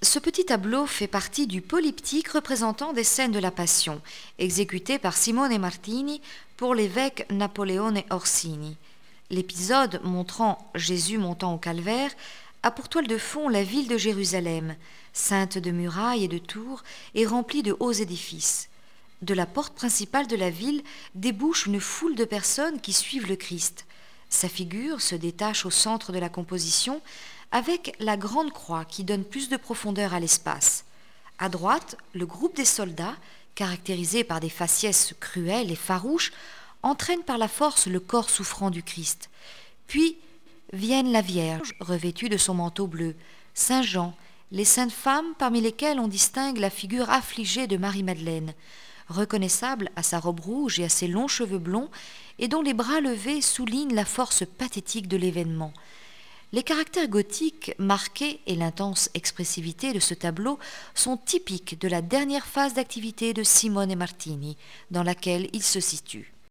Ce petit tableau fait partie du polyptyque représentant des scènes de la Passion, exécuté par Simone Martini pour l'évêque Napoleone Orsini. L'épisode montrant Jésus montant au calvaire a pour toile de fond la ville de Jérusalem, ceinte de murailles et de tours et remplie de hauts édifices. De la porte principale de la ville débouche une foule de personnes qui suivent le Christ. Sa figure se détache au centre de la composition avec la grande croix qui donne plus de profondeur à l'espace. À droite, le groupe des soldats, caractérisé par des faciès cruelles et farouches, entraîne par la force le corps souffrant du Christ. Puis viennent la Vierge, revêtue de son manteau bleu, Saint Jean, les saintes femmes parmi lesquelles on distingue la figure affligée de Marie-Madeleine, reconnaissable à sa robe rouge et à ses longs cheveux blonds, et dont les bras levés soulignent la force pathétique de l'événement. Les caractères gothiques marqués et l'intense expressivité de ce tableau sont typiques de la dernière phase d'activité de Simone Martini, dans laquelle il se situe.